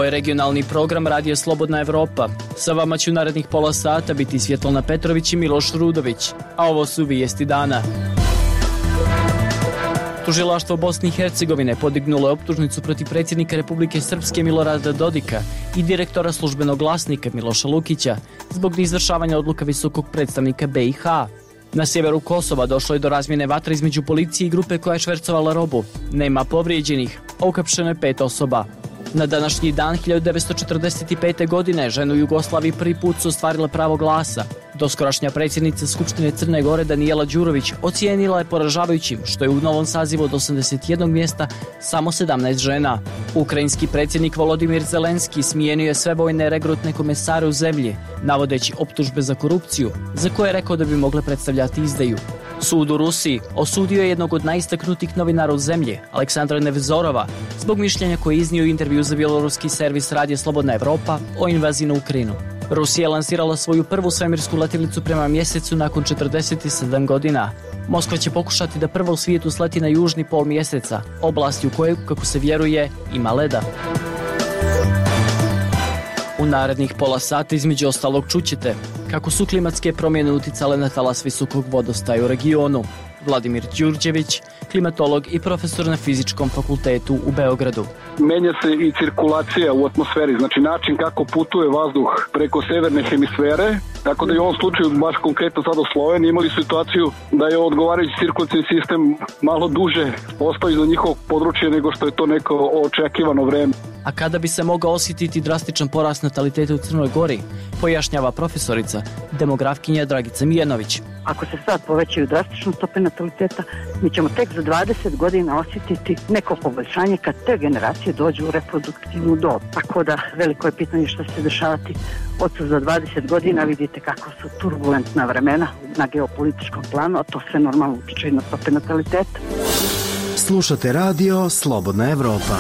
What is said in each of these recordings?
je regionalni program Radija Slobodna Evropa. Sa vama će u narednih pola sata biti Svjetlana Petrović i Miloš Rudović, a ovo su vijesti dana. Tužilaštvo Bosne i Hercegovine podignulo je optužnicu protiv predsjednika Republike Srpske Milorada Dodika i direktora službenog glasnika Miloša Lukića zbog neizvršavanja odluka visokog predstavnika BiH. Na sjeveru Kosova došlo je do razmjene vatre između policije i grupe koja je švercovala robu. Nema povrijeđenih, a uhapšeno je 5 osoba. Na današnji dan 1945. godine žene u Jugoslaviji prvi put su ostvarile pravo glasa. Doskorašnja predsjednica Skupštine Crne Gore Danijela Đurović ocijenila je poražavajućim što je u novom sazivu od 81 mjesta samo 17 žena. Ukrajinski predsjednik Volodimir Zelenski smijenio je sve vojne regrutne komesare u zemlji, navodeći optužbe za korupciju, za koje je rekao da bi mogle predstavljati izdaju. Sud u Rusiji osudio je jednog od najistaknutijih novinara u zemlji, Aleksandra Nevzorova, zbog mišljenja koje je iznio u intervju za bjeloruski servis Radija Slobodna Evropa o invaziji na Ukrajinu. Rusija je lansirala svoju prvu svemirsku letjelicu prema mjesecu nakon 47 godina. Moskva će pokušati da prva u svijetu sleti na južni pol mjeseca, oblasti u kojoj, kako se vjeruje, ima leda. U narednih pola sata između ostalog čućete kako su klimatske promjene uticale na talas visokog vodostaja u regionu. Vladimir Đurđević, klimatolog i profesor na Fizičkom fakultetu u Beogradu. Menja se i cirkulacija u atmosferi, znači način kako putuje vazduh preko severne hemisfere, tako da je u ovom slučaju, baš konkretno sad u Sloveniji, imali situaciju da je odgovarajući cirkulacijni sistem malo duže ostao iza njihovog područja nego što je to neko očekivano vreme. A kada bi se mogao osjetiti drastičan porast nataliteta u Crnoj Gori, pojašnjava profesorica, demografkinja Dragica Mijanović. Ako se sad povećaju drastično stope nataliteta, mi ćemo tek za 20 godina osjetiti neko poboljšanje kad te generacije dođu u reproduktivnu dob. Tako da veliko je pitanje što će se dešavati od za 20 godina. Vidite kako su turbulentna vremena na geopolitičkom planu, a to sve normalno utiče i na stope nataliteta. Slušate radio Slobodna Evropa.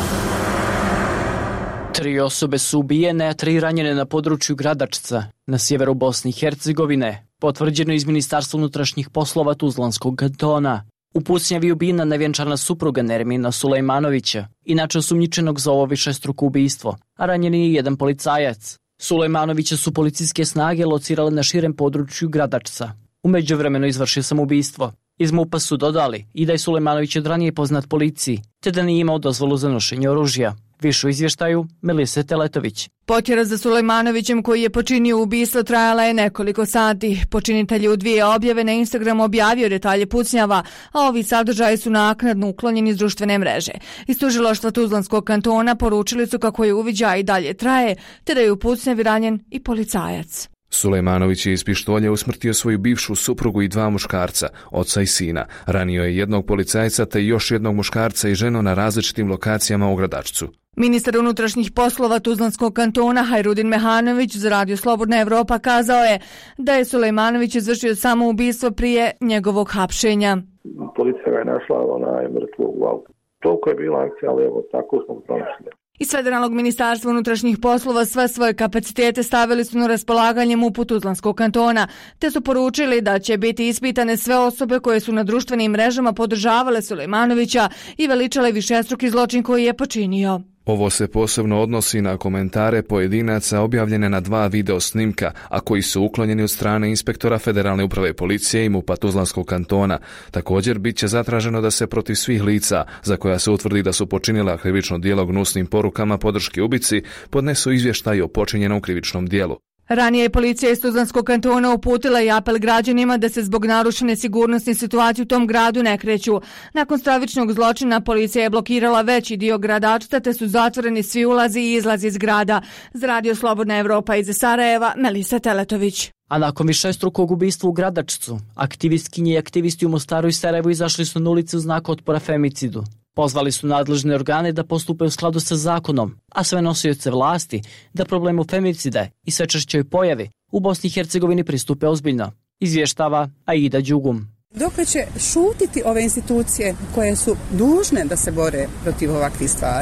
3 osobe su ubijene, a 3 ranjene na području Gradačca, na sjeveru Bosne i Hercegovine, potvrđeno iz Ministarstva unutrašnjih poslova Tuzlanskog kantona. U pucnjavi je ubijena nevjenčana supruga Nermina Sulejmanovića, inače osumnjičenog za ovo višestruko ubistvo, a ranjen je jedan policajac. Sulejmanovića su policijske snage locirale na širem području Gradačca. U međuvremenu izvršio samoubistvo. Iz MUP-a su dodali i da je Sulejmanović od ranije poznat policiji, te da nije imao dozvolu za nošenje oružja. Više u izvještaju Melise Teletović. Potjera za Sulejmanovićem koji je počinio ubistvo trajala je nekoliko sati. Počinitelj je u 2 objave na Instagramu objavio detalje pucnjava, a ovi sadržaji su naknadno uklonjeni iz društvene mreže. Iz tužilaštva Tuzlanskog kantona poručili su kako je uviđaj i dalje traje, te da je u pucnjavi ranjen i policajac. Sulejmanović je iz pištolja usmrtio svoju bivšu suprugu i 2 muškarca, oca i sina. Ranio je jednog policajca te još jednog muškarca i ženu na različitim lokacijama u Gradačcu. Ministar unutrašnjih poslova Tuzlanskog kantona Hajrudin Mehanović za Radio Slobodna Evropa kazao je da je Sulejmanović izvršio samoubistvo prije njegovog hapšenja. Policija ga je našla mrtvog u autu. Toliko je bila akcija, ali evo tako smo pronašli. Iz Federalnog ministarstva unutrašnjih poslova sve svoje kapacitete stavili su na raspolaganje MUP-u Tuzlanskog kantona, te su poručili da će biti ispitane sve osobe koje su na društvenim mrežama podržavale Sulejmanovića i veličale višestruki zločin koji je počinio. Ovo se posebno odnosi na komentare pojedinaca objavljene na 2 video snimka, a koji su uklonjeni od strane inspektora Federalne uprave policije i MUP-a Tuzlanskog kantona. Također bit će zatraženo da se protiv svih lica, za koja se utvrdi da su počinila krivično djelo gnusnim porukama podrške ubici, podnesu izvještaj o počinjenom krivičnom djelu. Ranije je policija iz Tuzlanskog kantona uputila i apel građanima da se zbog narušene sigurnosne situacije u tom gradu ne kreću. Nakon stravičnog zločina policija je blokirala veći dio Gradačca, te su zatvoreni svi ulazi i izlazi iz grada. Za Radio Slobodna Evropa iz Sarajeva, Melisa Teletović. A nakon višestrukog ubistva u Gradačcu, aktivistkinje i aktivisti u Mostaru i Sarajevu izašli su na ulice u znak otpora femicidu. Pozvali su nadležne organe da postupe u skladu sa zakonom, a sve nosioce vlasti da problemu femicide i sve češćoj pojavi u Bosni i Hercegovini pristupe ozbiljno, izvještava Aida Đugum. Dokle će šutiti ove institucije koje su dužne da se bore protiv ovakvih stvari?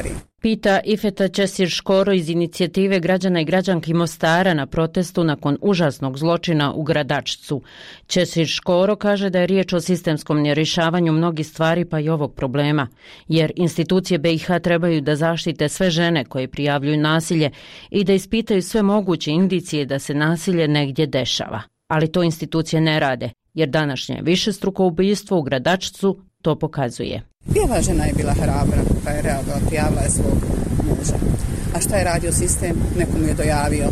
Pita Ifeta Ćesir-Škoro iz inicijative građana i građanki Mostara na protestu nakon užasnog zločina u Gradačcu. Ćesir-Škoro kaže da je riječ o sistemskom nerješavanju mnogih stvari pa i ovog problema, jer institucije BiH trebaju da zaštite sve žene koje prijavljuju nasilje i da ispitaju sve moguće indicije da se nasilje negdje dešava. Ali to institucije ne rade, jer današnje višestruko ubistvo u Gradačcu to pokazuje. Ova žena je bila hrabra, pa je reagovala, prijavila je svog muža. A šta je radio sistem? Neko mu je dojavio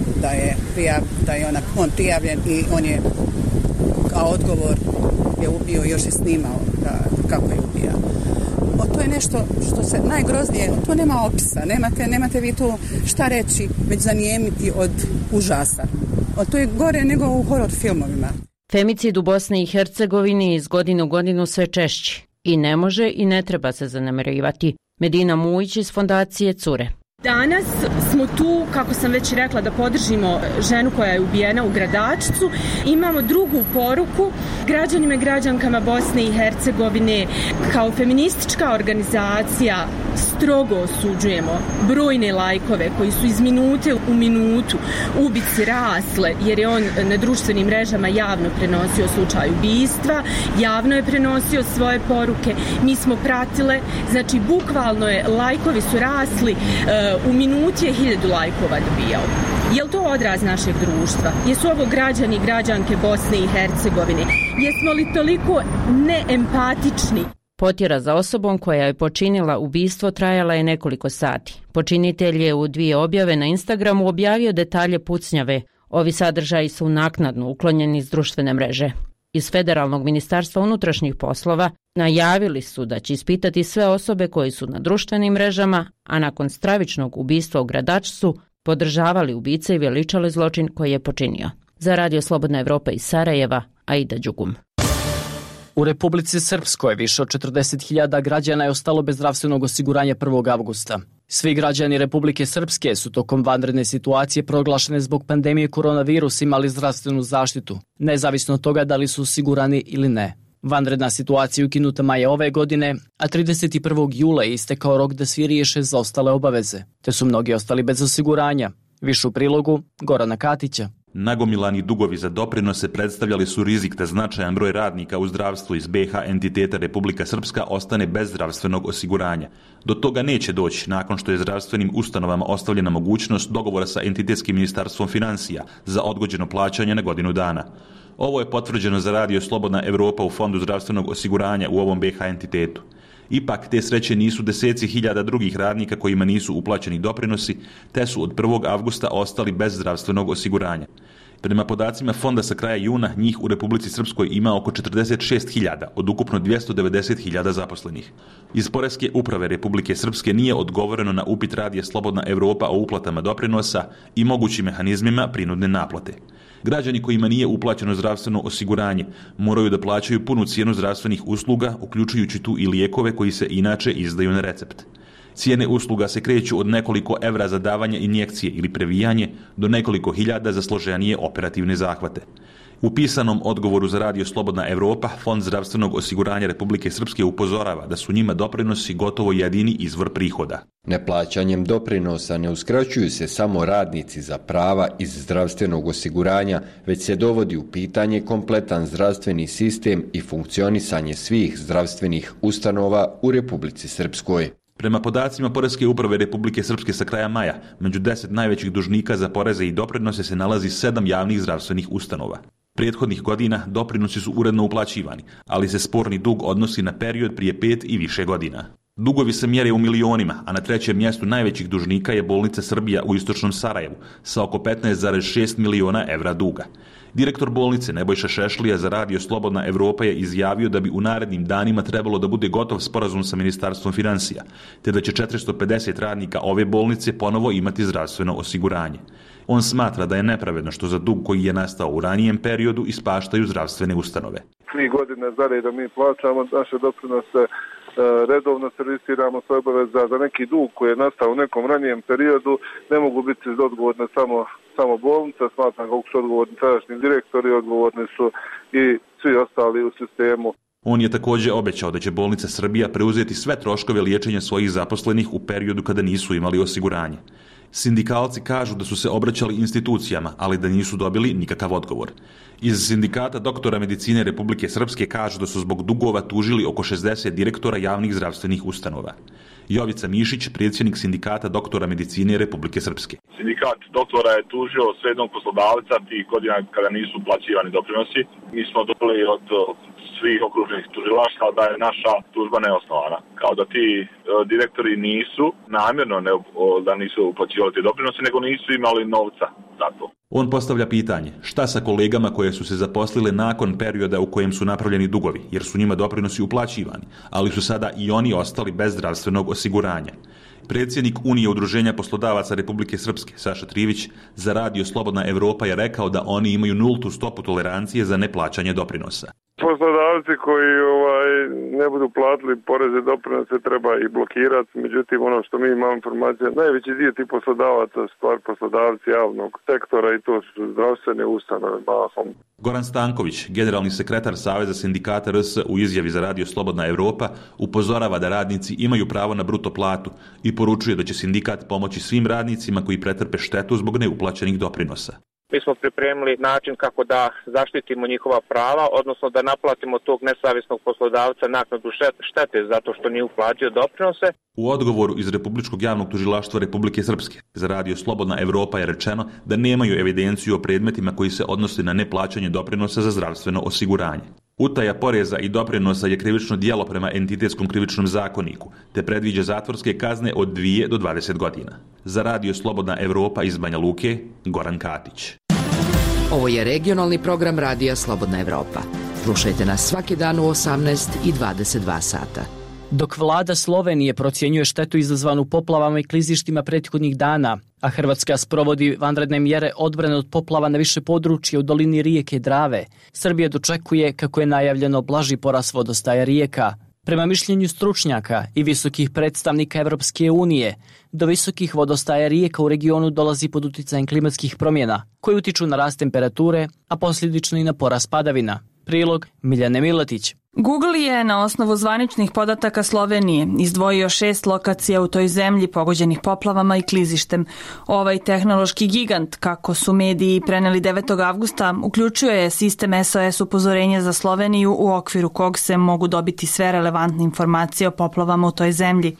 da je on prijavljen i on je kao odgovor je ubio, još je snimao kako je ubijao. To je nešto što se najgroznije, to nema opisa, nemate vi tu šta reći, već zanijemiti od užasa. To je gore nego u horor filmovima. Femicid u Bosni i Hercegovini iz godine u godinu sve češći. I ne može i ne treba se zanemarivati. Medina Mujić iz fondacije Cure. Danas smo tu, kako sam već rekla, da podržimo ženu koja je ubijena u Gradačcu. Imamo drugu poruku građanima i građankama Bosne i Hercegovine. Kao feministička organizacija strogo osuđujemo brojne lajkove koji su iz minute u minutu ubici rasle, jer je on na društvenim mrežama javno prenosio slučaj ubistva, javno je prenosio svoje poruke. Mi smo pratile, znači bukvalno je, lajkovi su rasli, u minuti je 1000 lajkova dobijao. Je li to odraz našeg društva? Jesu ovo građani i građanke Bosne i Hercegovine? Jesmo li toliko neempatični? Potjera za osobom koja je počinila ubistvo trajala je nekoliko sati. Počinitelj je u 2 objave na Instagramu objavio detalje pucnjave. Ovi sadržaji su naknadno uklonjeni iz društvene mreže. Iz Federalnog ministarstva unutrašnjih poslova najavili su da će ispitati sve osobe koji su na društvenim mrežama, a nakon stravičnog ubistva u Gradačcu podržavali ubice i veličali zločin koji je počinio. Za Radio Slobodna Evropa iz Sarajeva, Aida Đugum. U Republici Srpskoj više od 40.000 građana je ostalo bez zdravstvenog osiguranja 1. avgusta. Svi građani Republike Srpske su tokom vanredne situacije proglašene zbog pandemije koronavirusa imali zdravstvenu zaštitu, nezavisno od toga da li su osigurani ili ne. Vanredna situacija ukinuta maja ove godine, a 31. jula je istekao rok da svi riješe zaostale obaveze, te su mnogi ostali bez osiguranja. Više u prilogu Gorana Katića. Nagomilani dugovi za doprinose predstavljali su rizik da značajan broj radnika u zdravstvu iz BiH entiteta Republika Srpska ostane bez zdravstvenog osiguranja. Do toga neće doći nakon što je zdravstvenim ustanovama ostavljena mogućnost dogovora sa entitetskim ministarstvom financija za odgođeno plaćanje na godinu dana. Ovo je potvrđeno za Radio Slobodna Evropa u Fondu zdravstvenog osiguranja u ovom BiH entitetu. Ipak, te sreće nisu deseci hiljada drugih radnika kojima nisu uplaćeni doprinosi, te su od 1. avgusta ostali bez zdravstvenog osiguranja. Prema podacima fonda sa kraja juna, njih u Republici Srpskoj ima oko 46.000 od ukupno 290.000 zaposlenih. Iz Poreske uprave Republike Srpske nije odgovoreno na upit Radija Slobodna Evropa o uplatama doprinosa i mogućim mehanizmima prinudne naplate. Građani kojima nije uplaćeno zdravstveno osiguranje moraju da plaćaju punu cijenu zdravstvenih usluga, uključujući tu i lijekove koji se inače izdaju na recept. Cijene usluga se kreću od nekoliko evra za davanje injekcije ili previjanje do nekoliko hiljada za složenije operativne zahvate. U pisanom odgovoru za Radio Slobodna Evropa, Fond zdravstvenog osiguranja Republike Srpske upozorava da su njima doprinosi gotovo jedini izvor prihoda. Neplaćanjem doprinosa ne uskraćuju se samo radnici za prava iz zdravstvenog osiguranja, već se dovodi u pitanje kompletan zdravstveni sistem i funkcionisanje svih zdravstvenih ustanova u Republici Srpskoj. Prema podacima Poreske uprave Republike Srpske sa kraja maja, među 10 najvećih dužnika za poreze i doprinose se nalazi 7 javnih zdravstvenih ustanova. Prethodnih godina doprinosi su uredno uplaćivani, ali se sporni dug odnosi na period prije 5 i više godina. Dugovi se mjere u milionima, a na 3. mjestu najvećih dužnika je bolnica Srbija u istočnom Sarajevu sa oko 15,6 miliona evra duga. Direktor bolnice Nebojša Šešlija za Radio Slobodna Evropa je izjavio da bi u narednim danima trebalo da bude gotov sporazum sa Ministarstvom financija, te da će 450 radnika ove bolnice ponovo imati zdravstveno osiguranje. On smatra da je nepravedno što za dug koji je nastao u ranijem periodu ispaštaju zdravstvene ustanove. 3 godine za redom mi plaćamo naše doprinose, redovno servisiramo svoje obaveze za neki dug koji je nastao u nekom ranijem periodu. Ne mogu biti odgovorne samo bolnica, smatram kako su odgovorni tadašnji direktori, odgovorni su i svi ostali u sistemu. On je također obećao da će bolnica Srbija preuzeti sve troškove liječenja svojih zaposlenih u periodu kada nisu imali osiguranje. Sindikalci kažu da su se obraćali institucijama, ali da nisu dobili nikakav odgovor. Iz Sindikata doktora medicine Republike Srpske kažu da su zbog dugova tužili oko 60 direktora javnih zdravstvenih ustanova. Jovica Mišić, predsjednik Sindikata doktora medicine Republike Srpske. Sindikat doktora je tužio sve jednog poslodavca tih godina kada nisu uplaćivani doprinosi. Mi smo dobili od svih okružnih tužilaštva da je naša tužba neosnovana. Kao da ti direktori nisu namjerno da nisu uplaćivali te doprinose, nego nisu imali novca za to. On postavlja pitanje, šta sa kolegama koje su se zaposlile nakon perioda u kojem su napravljeni dugovi, jer su njima doprinosi uplaćivani, ali su sada i oni ostali bez zdravstvenog osiguranja. Predsjednik Unije udruženja poslodavaca Republike Srpske, Saša Trivić, za Radio Slobodna Evropa je rekao da oni imaju nultu stopu tolerancije za neplaćanje doprinosa. Poslodavci koji ne budu platili poreze doprinose treba i blokirati, međutim ono što mi imamo informacije, najveći dio tih poslodavaca stvar poslodavci javnog sektora i to su zdravstvene ustanove mahom. Goran Stanković, generalni sekretar Saveza sindikata RS u izjavi za Radio Slobodna Evropa, upozorava da radnici imaju pravo na bruto platu i poručuje da će sindikat pomoći svim radnicima koji pretrpe štetu zbog neuplaćenih doprinosa. Mi smo pripremili način kako da zaštitimo njihova prava, odnosno da naplatimo tog nesavjesnog poslodavca naknadu štete zato što nije uplatio doprinose. U odgovoru iz Republičkog javnog tužilaštva Republike Srpske za Radio Slobodna Evropa je rečeno da nemaju evidenciju o predmetima koji se odnose na neplaćanje doprinosa za zdravstveno osiguranje. Utaja poreza i doprinosa je krivično djelo prema entitetskom krivičnom zakoniku, te predviđa zatvorske kazne od 2 do 20 godina. Za Radio Slobodna Evropa iz Banja Luke, Goran Katić. Ovo je regionalni program Radija Slobodna Evropa. Slušajte nas svaki dan u 18 i 22 sata. Dok vlada Slovenije procjenjuje štetu izazvanu poplavama i klizištima prethodnih dana, a Hrvatska sprovodi vanredne mjere odbrane od poplava na više područja u dolini rijeke Drave, Srbija dočekuje, kako je najavljeno, blaži porast vodostaja rijeka. Prema mišljenju stručnjaka i visokih predstavnika Evropske unije, do visokih vodostaja rijeka u regionu dolazi pod uticajem klimatskih promjena, koje utiču na rast temperature, a posljedično i na porast padavina. Prilog Miljane Miletić. Google je na osnovu zvaničnih podataka Slovenije izdvojio 6 lokacija u toj zemlji pogođenih poplavama i klizištem. Ovaj tehnološki gigant, kako su mediji preneli 9. avgusta, uključuje sistem SOS upozorenja za Sloveniju u okviru kog se mogu dobiti sve relevantne informacije o poplavama u toj zemlji.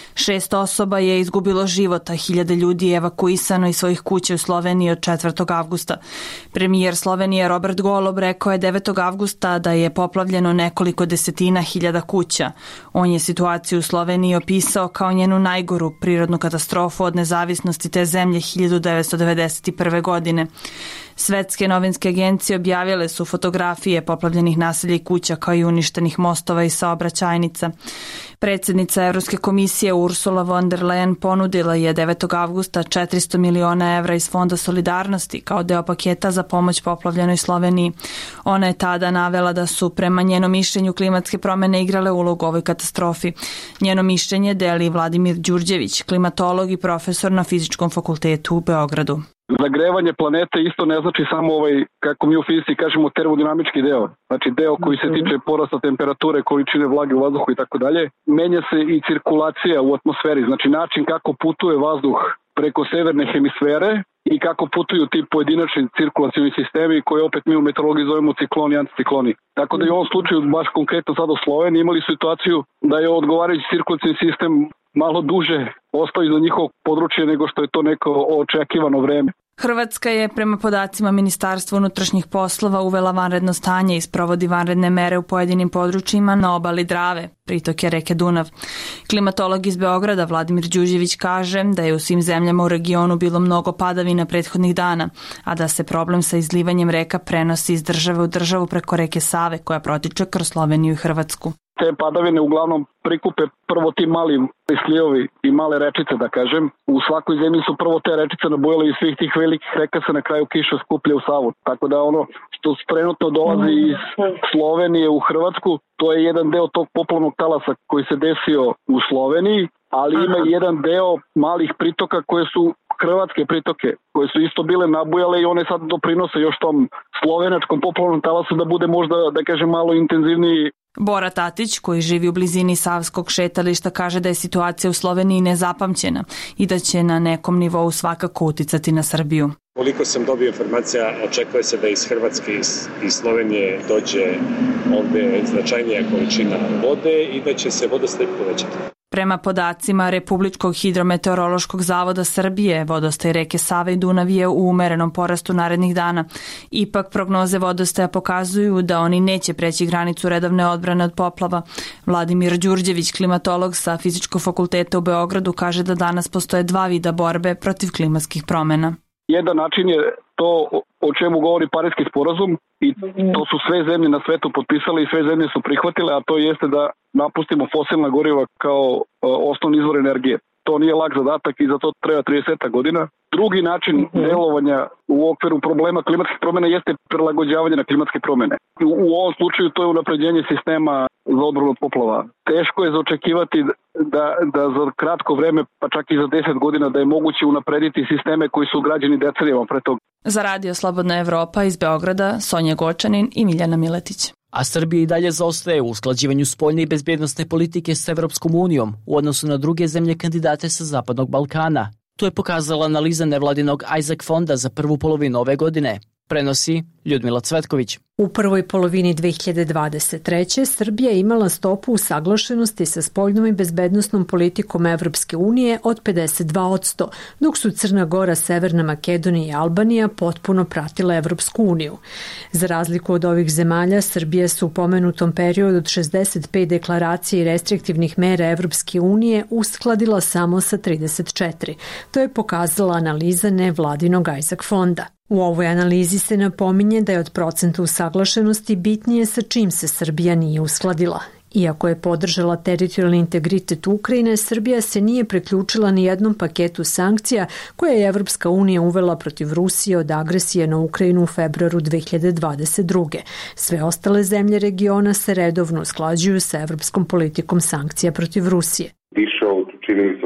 6 osoba je izgubilo život, a 1000 ljudi je evakuisano iz svojih kuća u Sloveniji od 4. avgusta. Premijer Slovenije Robert Golob rekao je 9. avgusta da je poplavljeno nekoliko desetina hiljada kuća. On je situaciju u Sloveniji opisao kao njenu najgoru prirodnu katastrofu od nezavisnosti te zemlje 1991. godine. Svetske novinske agencije objavile su fotografije poplavljenih naselja i kuća kao i uništenih mostova i saobraćajnica. Predsjednica Evropske komisije Ursula von der Leyen ponudila je 9. avgusta 400 miliona evra iz Fonda solidarnosti kao deo paketa za pomoć poplavljenoj Sloveniji. Ona je tada navela da su prema njenom mišljenju klimatske promjene igrale ulogu u ovoj katastrofi. Njeno mišljenje deli Vladimir Đurđević, klimatolog i profesor na Fizičkom fakultetu u Beogradu. Zagrevanje planete isto ne znači samo kako mi u fizici kažemo, termodinamički deo. Znači deo koji se tiče porasta temperature, količine vlage u vazduhu i tako dalje. Menja se i cirkulacija u atmosferi, znači način kako putuje vazduh preko severne hemisfere i kako putuju ti pojedinačni cirkulacioni sistemi koje opet mi u meteorologiji zovemo cikloni i anticikloni. Tako da i u ovom slučaju, baš konkretno sad u Sloveniji, imali situaciju da je odgovarajući cirkulacioni sistem malo duže ostao iza njihovog područja nego što je to neko očekivano vreme. Hrvatska je prema podacima Ministarstva unutrašnjih poslova uvela vanredno stanje i sprovodi vanredne mere u pojedinim područjima na obali Drave, pritoke reke Dunav. Klimatolog iz Beograda Vladimir Đurđević kaže da je u svim zemljama u regionu bilo mnogo padavina prethodnih dana, a da se problem sa izlivanjem reka prenosi iz države u državu preko reke Save koja protiče kroz Sloveniju i Hrvatsku. Te padavine uglavnom prikupe prvo ti mali slijevi i male rečice, da kažem. U svakoj zemlji su prvo te rečice nabujale i svih tih velikih reka se na kraju kiša skuplja u Savu. Tako da ono što trenutno dolazi iz Slovenije u Hrvatsku, to je jedan deo tog poplavnog talasa koji se desio u Sloveniji, ali ima i jedan deo malih pritoka koje su hrvatske pritoke, koje su isto bile nabujale i one sad doprinose još tom slovenačkom poplavnom talasu da bude možda, da kažem, malo intenzivniji Bora Tatić, koji živi u blizini Savskog šetališta, kaže da je situacija u Sloveniji nezapamćena i da će na nekom nivou svakako uticati na Srbiju. Koliko sam dobio informacija, očekuje se da iz Hrvatske i Slovenije dođe ovde značajnija količina vode i da će se vodostaj povećati. Prema podacima Republičkog hidrometeorološkog zavoda Srbije, vodostaj reke Save i Dunav je u umerenom porastu narednih dana. Ipak prognoze vodostaja pokazuju da oni neće preći granicu redovne odbrane od poplava. Vladimir Đurđević, klimatolog sa Fizičkog fakulteta u Beogradu, kaže da danas postoje dva vida borbe protiv klimatskih promjena. Jedan način je to o čemu govori Pariski sporazum i to su sve zemlje na svetu potpisale i sve zemlje su prihvatile, a to jeste da napustimo fosilna goriva kao osnovni izvor energije. To nije lak zadatak i za to treba 30 godina. Drugi način delovanja u okviru problema klimatskih promjena jeste prilagođavanje na klimatske promjene. U ovom slučaju to je unapređenje sistema za odbranu od poplava. Teško je zaočekivati da za kratko vreme, pa čak i za 10 godina, da je moguće unaprediti sisteme koji su građeni decenijama pre toga. Za Radio Slobodna Evropa iz Beograda, Sonja Gočanin i Miljana Miletić. A Srbija i dalje zaostaje u usklađivanju spoljne i bezbjednosne politike s Evropskom unijom u odnosu na druge zemlje kandidate sa Zapadnog Balkana. To je pokazala analiza nevladinog Isaac Fonda za prvu polovinu ove godine. Prenosi Ljudmila Cvetković. U prvoj polovini 2023. Srbija je imala stopu usaglašenosti sa spoljnom i bezbednosnom politikom Evropske unije od 52%, dok su Crna Gora, Severna Makedonija i Albanija potpuno pratile Evropsku uniju. Za razliku od ovih zemalja, Srbija se u pomenutom periodu od 65 deklaracija i restriktivnih mera Evropske unije uskladila samo sa 34. To je pokazala analiza nevladinog Isaac Fonda. U ovoj analizi se napominje da je od procenta usaglašenosti bitnije sa čim se Srbija nije uskladila. Iako je podržala teritorijalni integritet Ukrajine, Srbija se nije priključila ni jednom paketu sankcija koje je Evropska unija uvela protiv Rusije od agresije na Ukrajinu u februaru 2022. Sve ostale zemlje regiona se redovno usklađuju sa evropskom politikom sankcija protiv Rusije. Više od, čini mi se,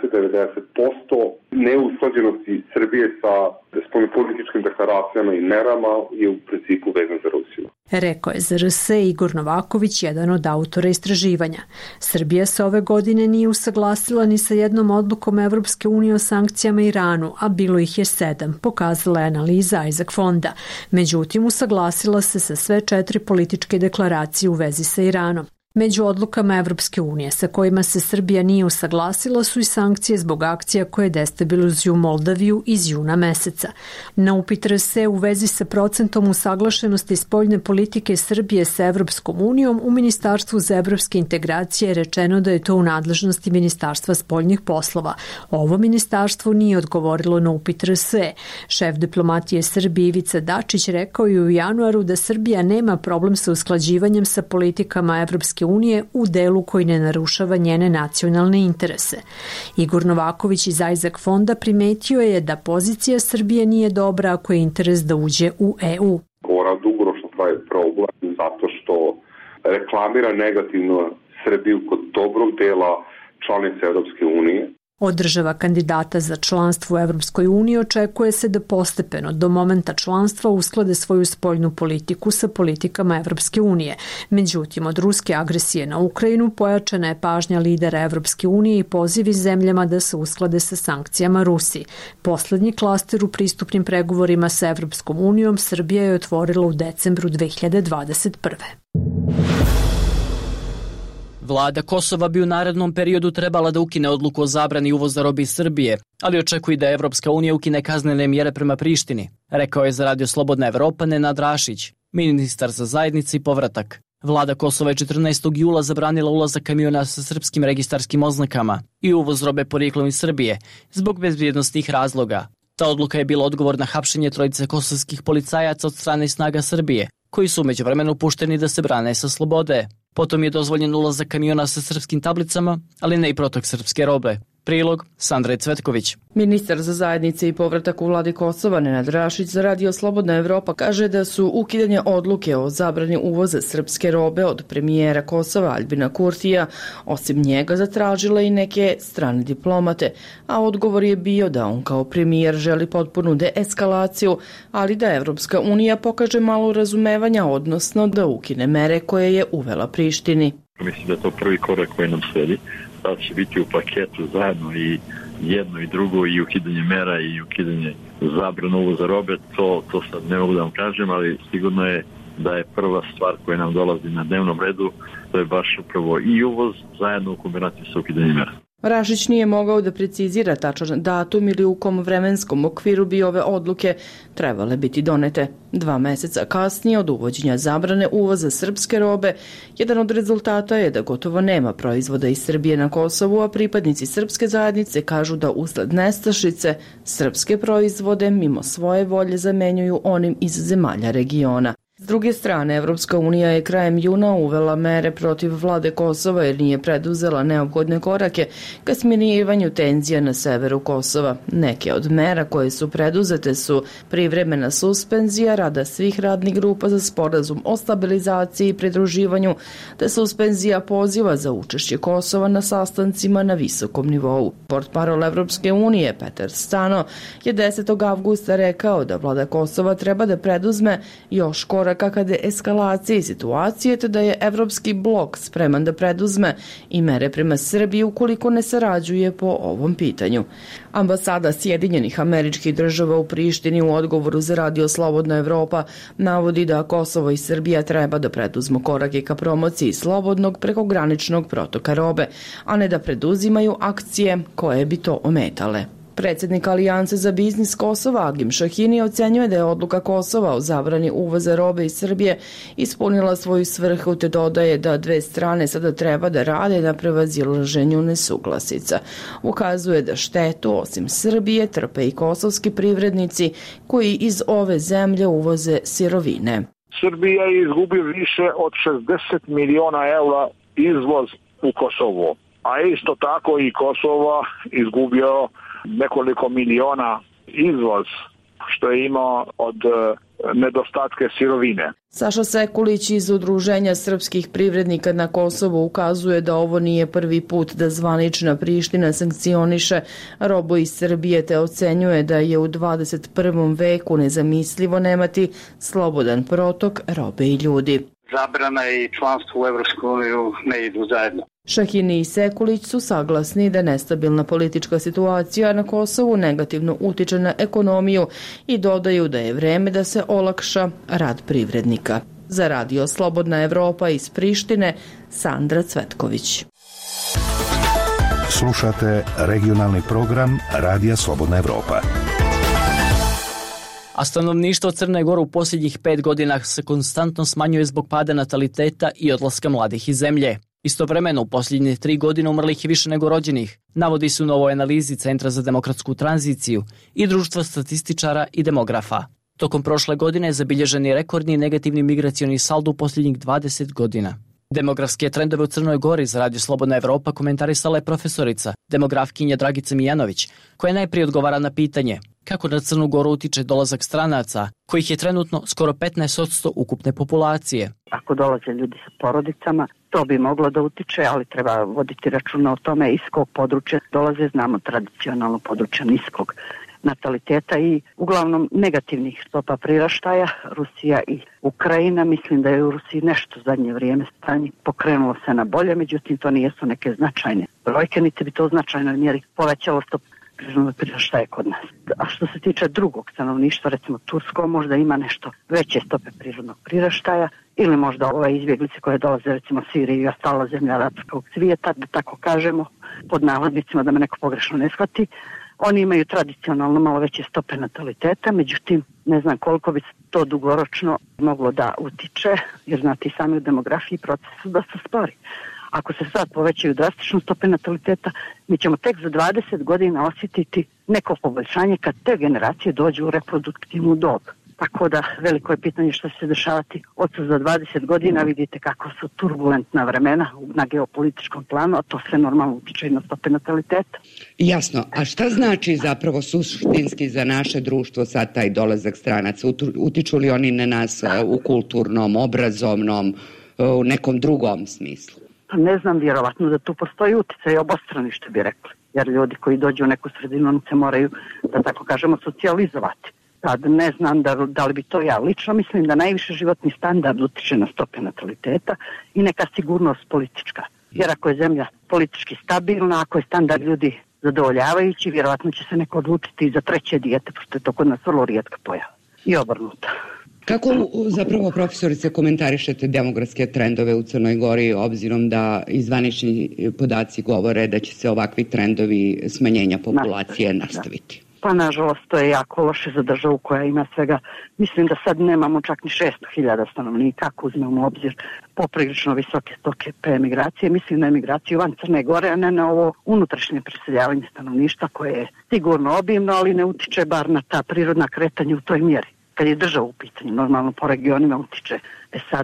80-90% neusklađenosti Srbije sa spoljnopolitičkim deklaracijama i merama je u principu vezan za Rusiju. Rekao je za RS Igor Novaković, jedan od autora istraživanja. Srbija se ove godine nije usaglasila ni sa jednom odlukom Evropske unije o sankcijama Iranu, a bilo ih je 7, pokazala je analiza Isaac Fonda. Međutim, usaglasila se sa sve 4 političke deklaracije u vezi sa Iranom. Među odlukama Evropske unije sa kojima se Srbija nije usaglasila su i sankcije zbog akcija koje destabilizuju Moldaviju iz juna meseca. Na upit RS u vezi sa procentom usaglašenosti spoljne politike Srbije sa Evropskom unijom u Ministarstvu za evropske integracije je rečeno da je to u nadležnosti Ministarstva spoljnih poslova. Ovo ministarstvo nije odgovorilo na upit RS. Šef diplomatije Srbije Ivica Dačić rekao je u januaru da Srbija nema problem sa usklađivanjem sa politikama Evropske unije u delu koji ne narušava njene nacionalne interese. Igor Novaković iz Isaac Fonda primetio je da pozicija Srbije nije dobra ako je interes da uđe u EU. Ona dugoročno pravi problem zato što reklamira negativno Srbiju kod dobrog dela članice Evropske unije. Od država kandidata za članstvo u Evropskoj uniji očekuje se da postepeno do momenta članstva usklade svoju spoljnu politiku sa politikama Evropske unije. Međutim, od ruske agresije na Ukrajinu pojačana je pažnja lidera Evropske unije i pozivi zemljama da se usklade sa sankcijama Rusiji. Poslednji klaster u pristupnim pregovorima sa Evropskom unijom Srbija je otvorila u decembru 2021. Vlada Kosova bi u narednom periodu trebala da ukine odluku o zabrani uvoza robe iz Srbije, ali očekuje da Evropska unija ukine kaznene mjere prema Prištini, rekao je za Radio Slobodna Evropa Nenad Rašić, ministar za zajednice i povratak. Vlada Kosova je 14. jula zabranila ulazak kamiona sa srpskim registarskim oznakama i uvoz robe porijeklom iz Srbije zbog bezbjednosnih razloga. Ta odluka je bila odgovor na hapšenje trojice kosovskih policajaca od strane snaga Srbije, koji su umeđuvremenu pušteni da se brane sa slobode. Potom je dozvoljen ulazak kamiona sa srpskim tablicama, ali ne i protok srpske robe. Prilog Sandra Cvetković. Ministar za zajednice i povratak u vladi Kosova Nenad Rašić za Radio Slobodna Evropa kaže da su ukidanje odluke o zabrani uvoza srpske robe od premijera Kosova Aljbina Kurtija osim njega zatražile i neke strane diplomate, a odgovor je bio da on kao premijer želi potpunu deeskalaciju, ali da Evropska unija pokaže malo razumevanja, odnosno da ukine mere koje je uvela Prištini. Mislim da je to prvi korak koji nam sledi. Sad će biti u paketu zajedno i jedno i drugo, i ukidanje mera i ukidanje zabrane uvoza robe. To sad ne mogu da vam kažem, ali sigurno je da je prva stvar koja nam dolazi na dnevnom redu, to je baš upravo i uvoz zajedno u kombinaciji sa ukidanjem mera. Rašić nije mogao da precizira tačan datum ili u kom vremenskom okviru bi ove odluke trebale biti donete. 2 meseca kasnije od uvođenja zabrane uvoza srpske robe, jedan od rezultata je da gotovo nema proizvoda iz Srbije na Kosovu, a pripadnici srpske zajednice kažu da usled nestašice srpske proizvode mimo svoje volje zamenjuju onim iz zemalja regiona. S druge strane, Evropska unija je krajem juna uvela mere protiv vlade Kosova jer nije preduzela neophodne korake ka smirivanju tenzija na severu Kosova. Neke od mera koje su preduzete su privremena suspenzija rada svih radnih grupa za sporazum o stabilizaciji i pridruživanju, te suspenzija poziva za učešće Kosova na sastancima na visokom nivou. Portparol Evropske unije Petar Stano je 10. avgusta rekao da vlada Kosova treba da preduzme još koraka ka deeskalaciji situacije, te da je Evropski blok spreman da preduzme i mere prema Srbiji ukoliko ne sarađuje po ovom pitanju. Ambasada Sjedinjenih Američkih Država u Prištini u odgovoru za Radio Slobodna Evropa navodi da Kosovo i Srbija treba da preduzmu korake ka promociji slobodnog prekograničnog protoka robe, a ne da preduzimaju akcije koje bi to ometale. Predsjednik Alijanse za biznis Kosova Agim Šahini ocenjuje da je odluka Kosova o zabrani uvoza robe iz Srbije ispunila svoju svrhu, te dodaje da dve strane sada treba da rade na prevazilaženju nesuglasica. Ukazuje da štetu osim Srbije trpe i kosovski privrednici koji iz ove zemlje uvoze sirovine. Srbija je izgubio više od 60 miliona eura izvoz u Kosovo, a isto tako i Kosovo izgubio nekoliko miliona izvoz što je imao od nedostatke sirovine. Saša Sekulić iz Udruženja srpskih privrednika na Kosovu ukazuje da ovo nije prvi put da zvanična Priština sankcioniše robu iz Srbije, te ocenjuje da je u 21. veku nezamislivo nemati slobodan protok robe i ljudi. Zabrana i članstvo u EU ne idu zajedno. Šahini i Sekulić su saglasni da nestabilna politička situacija na Kosovu negativno utiče na ekonomiju i dodaju da je vreme da se olakša rad privrednika. Za Radio Slobodna Evropa iz Prištine, Sandra Cvetković. Slušate regionalni program Radija Slobodna Evropa. A stanovništvo Crne Gore u posljednjih 5 godina se konstantno smanjuje zbog pada nataliteta i odlaska mladih iz zemlje. Istovremeno, u posljednje 3 godine umrlih je više nego rođenih, navodi se u novoj analizi Centra za demokratsku tranziciju i Društva statističara i demografa. Tokom prošle godine zabilježen je rekordni negativni migracioni saldo u posljednjih 20 godina. Demografske trendove u Crnoj Gori za Radio Slobodna Evropa komentarisala je profesorica, demografkinja Dragica Mijanović, koja najprije odgovara na pitanje kako na Crnu Goru utiče dolazak stranaca, kojih je trenutno skoro 15% ukupne populacije. Ako dolaze ljudi sa porodicama, to bi moglo da utiče, ali treba voditi računa o tome iz kog područja dolaze, znamo tradicionalno područja niskog nataliteta i uglavnom negativnih stopa priraštaja, Rusija i Ukrajina. Mislim da je u Rusiji nešto zadnje vrijeme stanje pokrenulo se na bolje, međutim to nijesu neke značajne brojke, niti bi to u značajnoj mjeri povećalo stopu priraštaja kod nas. A što se tiče drugog stanovništva, recimo Tursko, možda ima nešto veće stope prirodnog priraštaja ili možda ove izbjeglice koje dolaze recimo Sirije i ostala zemlja arapskog svijeta, da tako kažemo, pod navodnicima, da me neko pogrešno ne shvati. Oni imaju tradicionalno malo veće stope nataliteta, međutim ne znam koliko bi to dugoročno moglo da utiče, jer znate i sami u demografiji procesu da se spori. Ako se sad povećaju drastično stope nataliteta, mi ćemo tek za 20 godina osjetiti neko poboljšanje kad te generacije dođu u reproduktivnu dob. Tako da veliko je pitanje što će se dešavati od za 20 godina. Vidite kako su turbulentna vremena na geopolitičkom planu, a to sve normalno utiče i na stope nataliteta. Jasno. A šta znači zapravo suštinski za naše društvo sad taj dolazak stranaca? Utiču li oni na nas u kulturnom, obrazovnom, u nekom drugom smislu? Ne znam, vjerovatno da tu postoji uticaj obostrani, što bi rekli. Jer ljudi koji dođu u neku sredinu, oni se moraju, da tako kažemo, socijalizovati. Sad ne znam da li bi to ja. Lično mislim da najviše životni standard utiče na stope nataliteta i neka sigurnost politička. Jer ako je zemlja politički stabilna, ako je standard ljudi zadovoljavajući, vjerovatno će se neko odlučiti i za treće dijete, pošto je to kod nas vrlo rijetka pojava. I obrnuto. Kako zapravo, profesorice, komentarišete demografske trendove u Crnoj Gori, obzirom da zvanični podaci govore da će se ovakvi trendovi smanjenja populacije nastaviti? Pa nažalost to je jako loše za državu koja ima svega, mislim da sad nemamo čak ni 600.000 stanovnika, ako uzmemo u obzir poprilično visoke stope emigracije. Mislim na emigraciju van Crne Gore, a ne na ovo unutrašnje preseljavanje stanovništva koje je sigurno obimno, ali ne utiče bar na ta prirodna kretanja u toj mjeri. Kad je država u pitanju, normalno po regionima utiče. Sad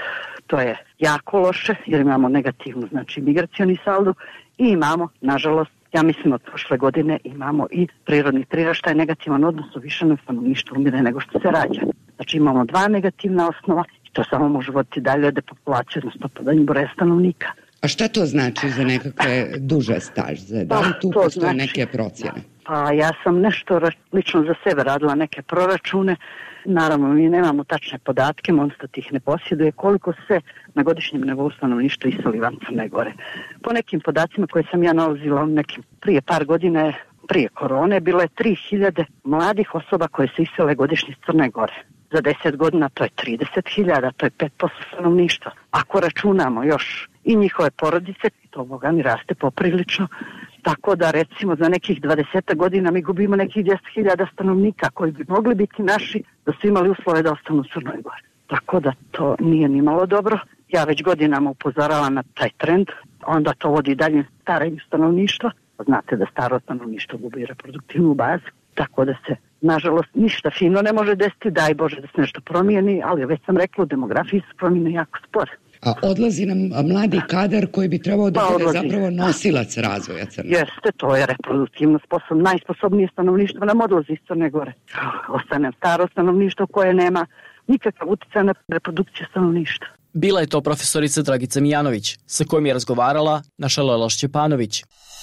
to je jako loše jer imamo negativnu, znači migracioni saldo i imamo, nažalost, ja mislim od prošle godine imamo i prirodni priraštaj, negativan odnos u više na stanovništvu umire nego što se rađa. Znači imamo dva negativna osnova i to samo može voditi dalje depopulaciju, odnosno padanje broja stanovnika. A šta to znači za nekakve duže staže? Da li tu postoje neke procjene? Pa ja sam nešto lično za sebe radila neke proračune. Naravno, mi nemamo tačne podatke, Monstat ih ne posjeduje, koliko se na godišnjem nivou stanovništva iseli van Crne Gore. Po nekim podacima koje sam ja nalazila prije par godina, prije korone, bilo je 3.000 mladih osoba koje se isele godišnje iz Crne Gore. Za 10 godina to je 30.000, to je 5% stanovništva. Ako računamo još i njihove porodice, to Boga mi raste poprilično, tako da recimo za nekih 20 godina mi gubimo nekih 10.000 stanovnika koji bi mogli biti naši da su imali uslove da ostanu u Crnoj Gori. Tako da to nije ni malo dobro. Ja već godinama upozoravam na taj trend, onda to vodi dalje starenju stanovništva. Znate da staro stanovništvo gubi reproduktivnu bazu, tako da se nažalost ništa fino ne može desiti, daj Bože da se nešto promijeni, ali već sam rekla, u demografiji su promjene jako spore. A odlazi nam mladi kadar koji bi trebao da bude zapravo nosilac razvoja Crne Gore. Jeste, to je reproduktivno najsposobnije stanovništvo nam odlazi iz Crne Gore. Ostane staro stanovništvo koje nema nikakav utjecaj na reprodukciju stanovništva. Bila je to profesorica Dragica Mijanović, sa kojom je razgovarala naša Lela Šćepanović.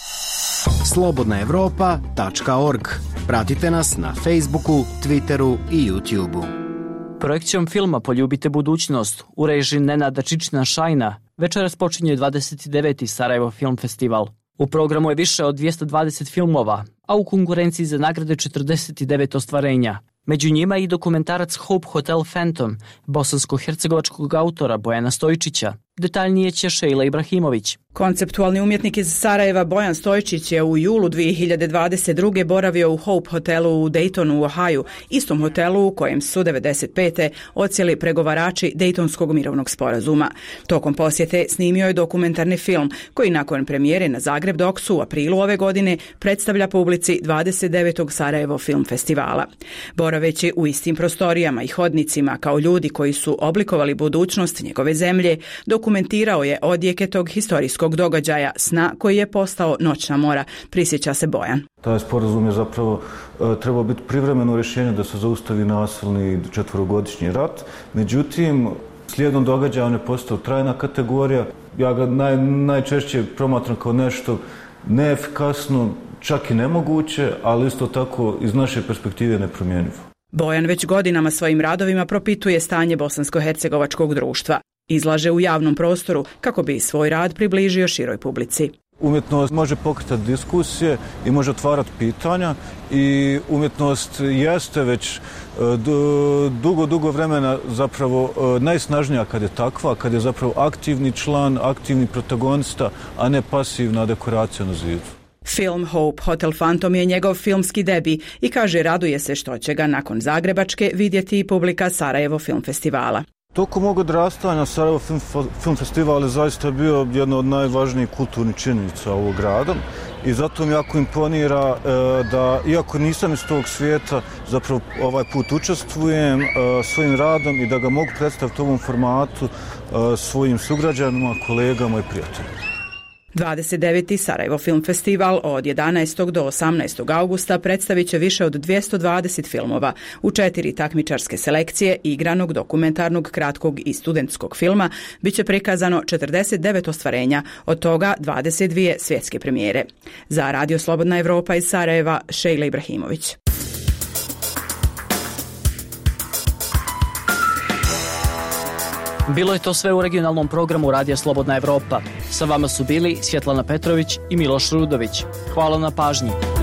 slobodnaevropa.org. Pratite nas na Facebooku, Twitteru i YouTubeu. Projekcijom filma Poljubite budućnost u režiji Nenada Čičina Šajna večeras počinje 29. Sarajevo Film Festival. U programu je više od 220 filmova, a u konkurenciji za nagrade 49 ostvarenja. Među njima i dokumentarac Hope Hotel Phantom, bosansko-hercegovačkog autora Bojana Stojčića. Detaljnije će Šejla Ibrahimović. Konceptualni umjetnik iz Sarajeva Bojan Stojčić je u julu 2022. boravio u Hope hotelu u Daytonu u Ohaju, istom hotelu u kojem su 1995. odsjeli pregovarači Dejtonskog mirovnog sporazuma. Tokom posjete snimio je dokumentarni film koji nakon premijere na Zagreb Doksu u aprilu ove godine predstavlja publici 29. Sarajevo Film Festivala. Boraveći u istim prostorijama i hodnicima kao ljudi koji su oblikovali budućnost njegove zemlje, dokumentirao je odjeke tog historijskog događaja, sna koji je postao noćna mora, prisjeća se Bojan. Taj sporazum je zapravo trebao biti privremeno rješenje da se zaustavi nasilni 4-godišnji rat. Međutim, slijedom događaja on je postao trajna kategorija. Ja ga najčešće promatram kao nešto neefikasno, čak i nemoguće, ali isto tako iz naše perspektive nepromjenjivo. Bojan već godinama svojim radovima propituje stanje bosansko-hercegovačkog društva. Izlaže u javnom prostoru kako bi svoj rad približio široj publici. Umjetnost može pokretati diskusije i može otvarati pitanja i umjetnost jeste već dugo vremena zapravo najsnažnija kad je takva, kad je zapravo aktivni član, aktivni protagonista, a ne pasivna dekoracija na zidu. Film Hope Hotel Phantom je njegov filmski debi i kaže raduje se što će ga nakon Zagrebačke vidjeti i publika Sarajevo Film Festivala. Tokom mog odrastanja Sarajevo Film Festival je zaista bio jedna od najvažnijih kulturnih činjenica ovog grada i zato mi jako imponira da, iako nisam iz tog svijeta, zapravo ovaj put učestvujem svojim radom i da ga mogu predstaviti u ovom formatu svojim sugrađanima, kolegama i prijateljima. 29. Sarajevo Film Festival od 11. do 18. augusta predstavit će više od 220 filmova u 4 takmičarske selekcije igranog, dokumentarnog, kratkog i studentskog filma. Biće prikazano 49 ostvarenja, od toga 22 svjetske premijere. Za Radio Slobodna Evropa iz Sarajeva, Šejla Ibrahimović. Bilo je to sve u regionalnom programu Radija Slobodna Evropa. Sa vama su bili Svjetlana Petrović i Miloš Rudović. Hvala na pažnji.